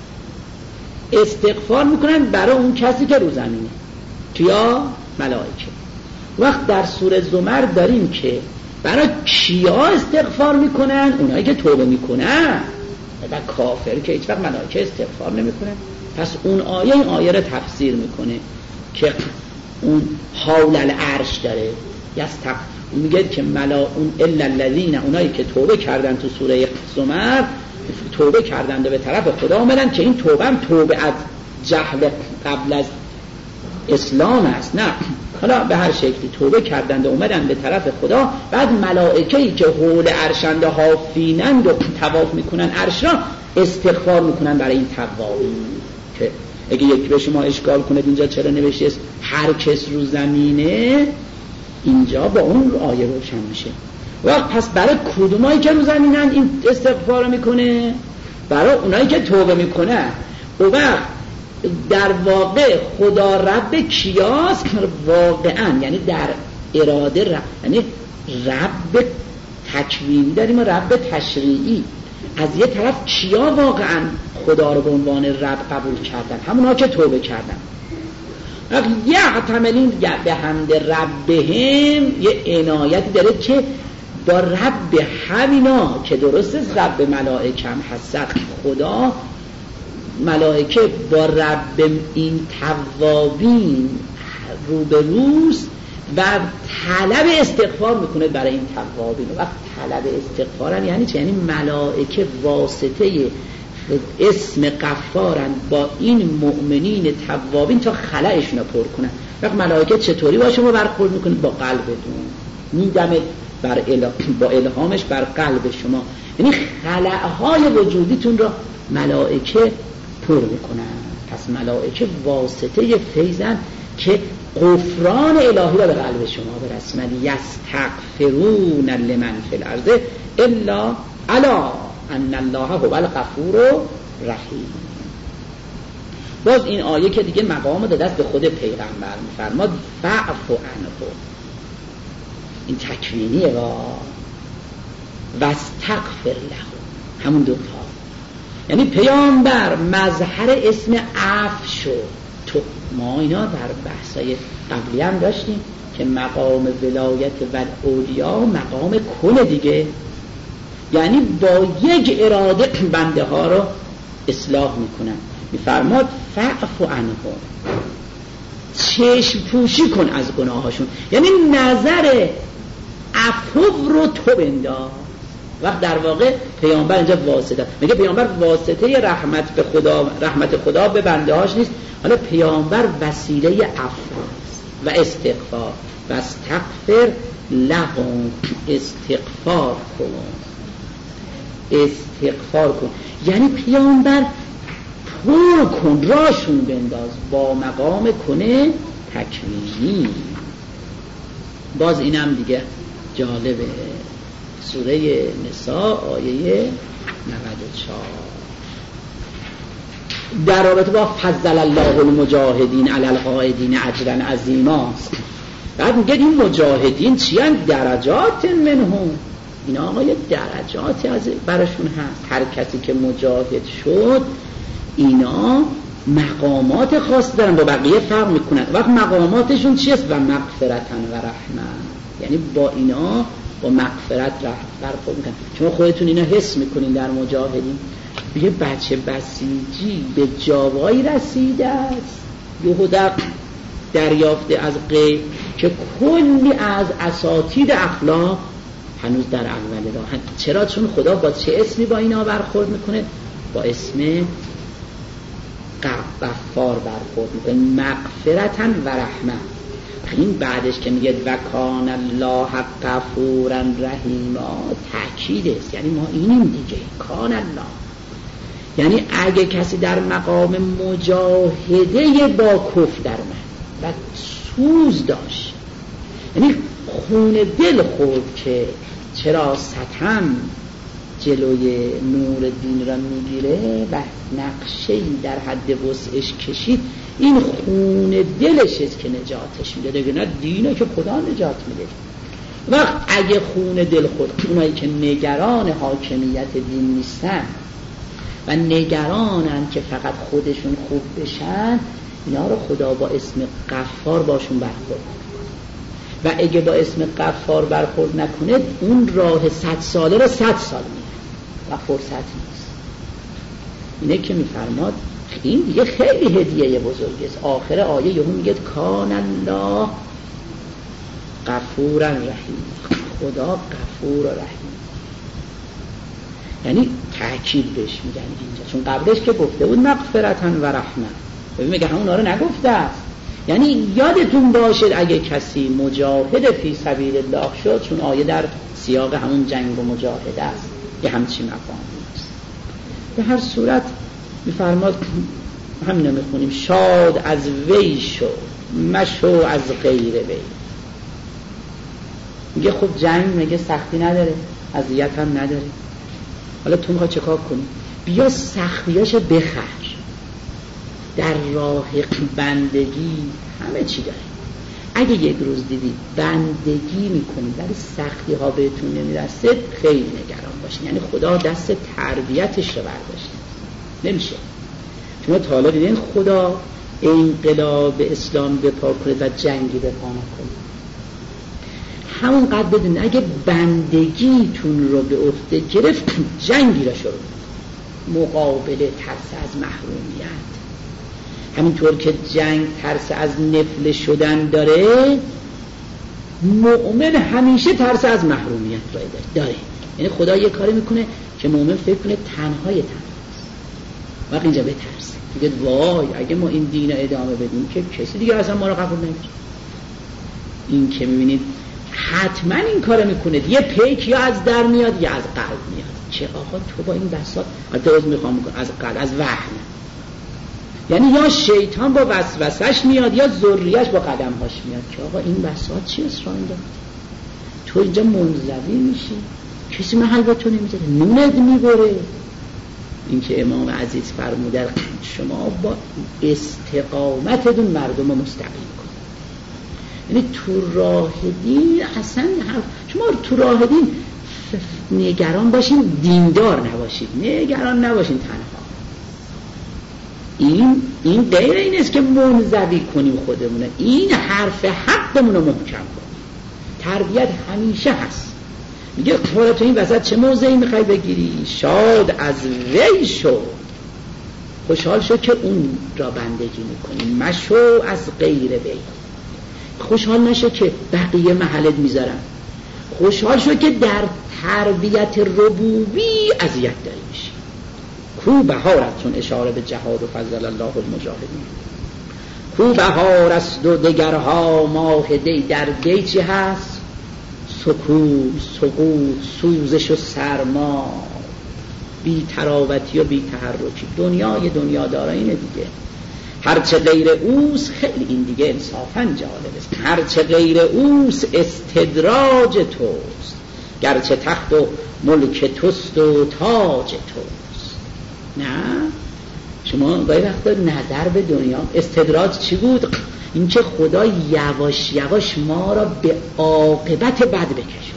استغفار میکنن برای اون کسی که رو زمینه، کیا؟ ملائکه. وقت در سوره زمر داریم که برای کیا استغفار میکنن؟ اونایی که توبه میکنن. و کافر که هیچ وقت ملائکه استغفار نمیکنن. پس اون آیه این آیه رو تفسیر میکنه که اون حول العرش داره یستغفر، میگه که ملائون الا الذین، اونایی که توبه کردن تو سوره زمر توبه کردن و به طرف خدا اومدن که این توبه هم توبه از جهل قبل از اسلام است، نه حالا به هر شکلی توبه کردند و اومدن به طرف خدا. بعد ملائکه‌ای که حول عرشند و حافینند و طواف میکنن عرش را استغفار میکنن برای این توابین. که اگه یکی به شما اشکال کنه اینجا چرا نوشته است هر کس رو زمینه، اینجا با اون آیه روشن میشه. وقت پس برای کدومایی که رو زمینن این استغفار میکنه؟ برای اونایی که توبه میکنن. و وقت در واقع خدا رب کیاست؟ واقعا یعنی در اراده رب، یعنی رب تکوینی داریم و رب تشریعی. از یه طرف کیا واقعا خدا رو به عنوان رب قبول کردن؟ همونها که توبه کردن. یه احتمالین به حمد ربهم یه عنایتی داره که با رب همینا که درست است رب ملائکه هم هست، خدا ملائکه با رب این توابین روبروست و طلب استغفار میکنه برای این توابین. و طلب استغفارن یعنی چه؟ یعنی ملائکه واسطه اسم غفارن با این مؤمنین توابین تا خلأشون رو پر کنن. وقت ملائکه چطوری با شما برخورد میکنه؟ با قلبتون میدمه بر اله... با الهامش بر قلب شما، یعنی خلأهای وجودیتون را ملائکه پر میکنن. پس ملائکه واسطه فیضن که غفران الهی را به قلب شما برساند. یستغفرون لمن فی الارض الا الا ان الله هو الغفور الرحیم. باز این آیه که دیگه مقام داده است به خود پیغمبر، میفرماد فاعف عنه، این تکوینیه و واستغفر له، همون دوتا. یعنی پیامبر مظهر اسم عفو شد. تو ما اینا در بحثای قبلی هم داشتیم که مقام ولایت و اولیا مقام کل دیگه، یعنی با یک اراده بنده ها رو اصلاح میکنن. میفرماد فاعف عنهم، چشم پوشی کن از گناهاشون، یعنی نظر عفو رو تو بنداز. وقت در واقع پیامبر اینجا واسطه، میگه پیامبر واسطه رحمت به خدا، رحمت خدا به بنده هاش نیست، حالا پیامبر وسیله عفو است و استغفار. و استغفر لهم، استغفار کن، استغفار کن یعنی پیامبر پر کن، راشون بنداز با مقام کنه تکوینی. باز اینم دیگه جالبه، سوره نساء آیه نود و چهار در رابطه با فضل الله المجاهدین علی القاعدین اجرا عظیما. بعد میگه این مجاهدین چی هستند؟ درجات منهم، اینا آقای درجاتی از براشون هست. هر کسی که مجاهد شد اینا مقامات خاص دارن، با بقیه فرق میکنن. وقت مقاماتشون چیست؟ و مغفرتن و رحمه، یعنی با اینا با مغفرت رحمت میکنن. شما خودتون اینا حس میکنین در مجاهدین. یه بچه بسیجی به جاوایی رسیده است، یهودا دریافته از غیب که کلی از اساتید اخلاق هنوز در اول راه. چرا؟ چون خدا با چه اسمی با اینا برخورد میکنه؟ با اسم غفار برخورد میکنه، مغفرتن و رحمه. این بعدش که میگه و کان الله غفورا رحیما تأکید است، یعنی ما اینیم دیگه. کان الله یعنی اگه کسی در مقام مجاهده با کفر در من و سوز داشت، یعنی خون دل خورد که چرا ستم جلوی نور دین را میگیره و نقشه‌ای در حد وسعش کشید، این خون دلش است که نجاتش میده دیگه، نه دینه که خدا نجات میده. وقت اگه خون دل خود، اونایی که نگران حاکمیت دین نیستن و نگرانن که فقط خودشون خوب بشن، اینا رو خدا با اسم غفار باشون برخورد. و اگه با اسم غفار برخورد نکنه، اون راه صد ساله رو صد سال میره و فرصت نیست. اینه که میفرماد این دیگه خیلی هدیه بزرگی است. آخر آیه یهو میگه کان الله غفورا رحیم، خدا غفور و رحیم، یعنی تأکید بهش میگن اینجا، چون قبلش که گفته بود مغفرتن و رحمه، ببین میگه همون رو نگفته است. یعنی یادتون باشد اگه کسی مجاهد فی سبیل الله شد، چون آیه در سیاق همون جنگ و مجاهده است، یه همچین مقامی است. به هر صورت میفرماد همین رو میخونیم شاد از وی شو مشو از غیر وی. میگه خب جنگ میگه سختی نداره، اذیت هم نداره، حالا تو میخوای چه کار کنی؟ بیا سختیاشو بخش. در راه بندگی همه چی داره. اگه یک روز دیدید بندگی میکنید ولی سختی ها بهتون نمیرسه، خیلی نگران باشین، یعنی خدا دست تربیتش رو برداشته. نمیشه. شما تا حالا دیدین خدا انقلاب اسلام بپا کنه و جنگی بپا نکنه؟ همون قد بدون اگه بندگیتون رو به عهده گرفت، جنگی را شروع مقابله، ترس از محرومیت. همینطور که جنگ ترس از نفل شدن داره، مؤمن همیشه ترس از محرومیت داره. یعنی خدا یه کاری میکنه که مؤمن فکر کنه تنهای تنهاست، وقت اینجا بترسه، میگه وای اگه ما این دین ادامه بدیم که کسی دیگه اصلا ما رو قبول نمیکنه. این که میبینید حتما این کارو میکنه، یه پیک یا از در میاد یا از قلب میاد. چه آقا تو با این بساط، البته از میخوام میکنم از قلب، از وهم، یعنی یا شیطان با وسوسش میاد یا ذریه‌اش با قدمهاش میاد که آقا این بساط چی اسرائیل داد، تو اینجا منزوی میشی، کسی محل به تو نمیذاره، نونت میبره. این که امام عزیز فرموده شما با استقامتتون مردم رو مستقیم کن. یعنی تو راه دین اصلا شما تو راه دین نگران باشین، دیندار نباشید، نگران نباشین تنها. این این غیر این است که منزوی کنیم خودمونه، این حرف حقمون رو محکم کنیم. تربیت همیشه هست. میگه حالا تو این وسط چه موضعی میخوای بگیری؟ شاد از وی شو، خوشحال شو که اون را بندگی میکنی، مشو از غیر وی. خوشحال نشو که بقیه محلت میذارن، خوشحال شو که در تربیت ربوبی اذیت داری میشی. کو بهارت، چون اشاره به جهاد و فضل الله المجاهدین، کو بهار است و دگرها ماه دی. در دی چی هست؟ سکوت، سقوط، سوزش و سرما، بی تراوتی و بی تحرکی. دنیای دنیا داره اینه دیگه. هرچه غیر اوس، خیلی این دیگه انصافاً جالب است، هرچه غیر اوس استدراج توست، گرچه تخت و ملک توست و تاج توست. نه شما باید وقت نظر به دنیا. استدراج چی بود؟ این که خدا یواش یواش ما را به عاقبت بد بکشه.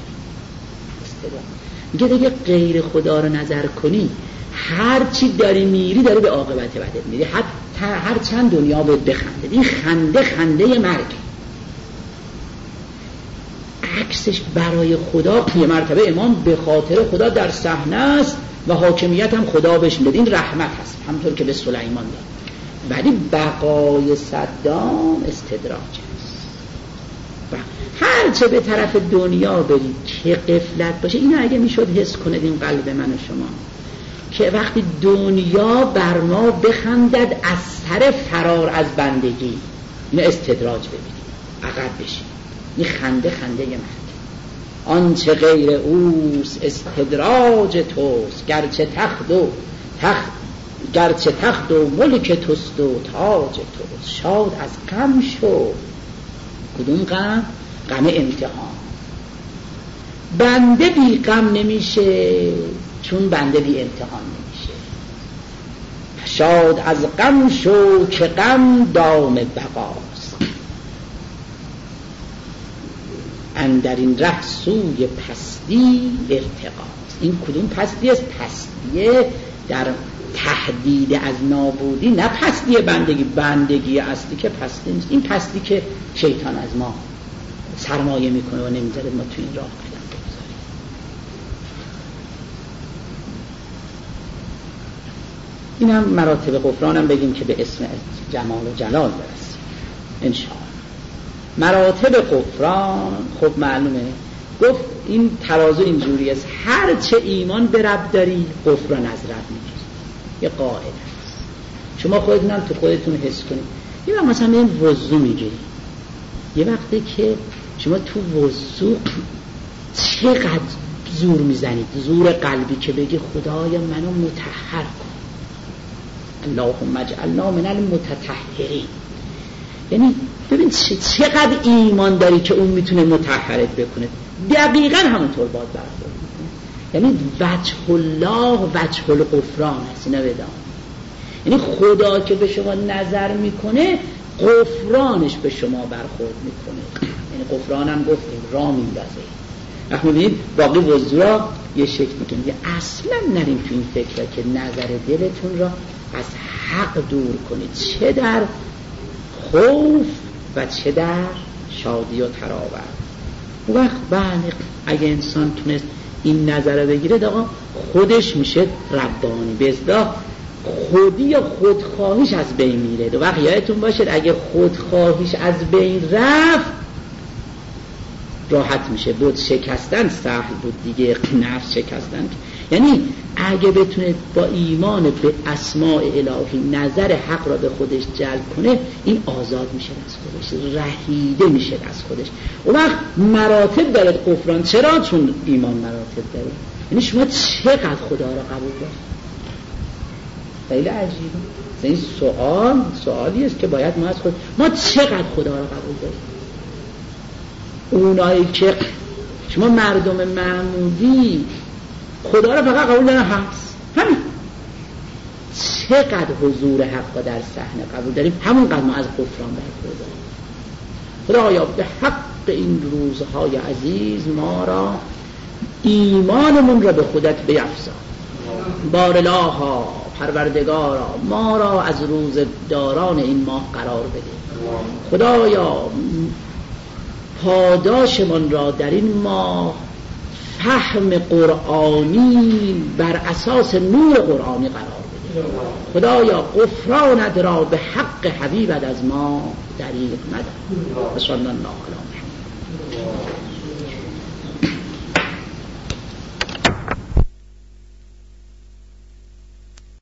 میگه دیگه غیر خدا رو نظر کنی، هر چی داری میری داری به عاقبت بدت میری، حتی هر چند دنیا بهت بخنده. این خنده خنده مرگ. عکسش برای خدا یه مرتبه امام به خاطر خدا در صحنه است و حاکمیت هم خدا بهش میده. این رحمت هست همطور که به سلیمان داد. ولی بقای صدام استدراج است. هر چه به طرف دنیا بری که غفلت باشه، اینو اگه میشد حس کنید این قلب من و شما، که وقتی دنیا بر ما بخندد از سر فرار از بندگی، اینو استدراج ببینید، عقب بشید. این خنده خنده مرگ. آنچه غیر اوست استدراج توست، گرچه تخت و تخت گرچه تخت و ملک توست و تاج توست. شاد از غم شو. کدوم غم؟ غم امتحان. بنده بی غم نمیشه، چون بنده بی امتحان نمیشه. شاد از غم شو که غم دام بقاست. اندر این ره سوی پستی ارتقاست. این کدوم پستی است؟ پستیه در تهدید از نابودی، نه پستی بندگی. بندگی اصلی که پستی نیست. این پستی که شیطان از ما سرمایه میکنه و نمیذاره ما تو این راه قدم بگذاریم. این هم مراتب غفران هم بگیم که به اسم جمال و جلال برسیم انشاءالله. مراتب غفران خب معلومه، گفت این ترازو اینجوری است، هر چه ایمان به رب داری غفران از رب میگیری. یه قاعده است، شما خودتون هم تو خودتون حس کنید. یه وقت مثلا این وضو میگیری، یه وقتی که شما تو وضو چقدر زور میزنید، زور قلبی که بگی خدای منو مطهر کن، اللهم اجعلنا من المتطهرین. یعنی ببین چقدر ایمان داری که اون میتونه مطهرت بکنه. دقیقاً همونطور باید برخورد میکنه. یعنی وجه الله وجه الغفران است. اینا بدان، یعنی خدا که به شما نظر میکنه غفرانش به شما برخورد میکنه. یعنی غفران هم گفتیم را میندازه. وقتی میبینید باقی وضو را یه شکل میکنید، اصلا نریم تو این فکره که نظر دلتون را از حق دور کنید، چه در خوف و چه در شادی و تراوت. اون وقت بعد اگه انسان تونست این نظر بگیره، آقا خودش میشه ربانی، به اصطلاح خودی یا خودخواهیش از بین میره. دو وقت یادتون باشه اگه خودخواهیش از بین رفت راحت میشه. بود شکستن سهل بود دیگه، نفس شکستن. یعنی اگه بتونه با ایمان به اسماء الهی نظر حق را به خودش جلب کنه، این آزاد میشه از خودش، رهیده میشه از خودش. اون وقت مراتب داره غفران. چرا؟ چون ایمان مراتب داره. یعنی شما چقدر خدا را قبول دارید، خیلی عجیبه. این سوال سوالی است که باید ما از خود ما چقدر خدا را قبول داریم. اونایی که شما مردم معمولی خدا را فقط قبول دارن هست همین، چقدر حضور حق در صحنه قبول داریم، همون قدر ما از غفران برخورداریم. خدایا به حق این روزهای عزیز ما را ایمانمون را به خودت بیفزا. بارالها پروردگارا ما را از روزداران این ماه قرار بده. خدایا پاداشمان را در این ماه فهم قرآنی بر اساس نور قرآنی قرار بده. خدایا غفرانت را به حق حبیبت از ما دریغ مده. صلی الله علیه و سلم.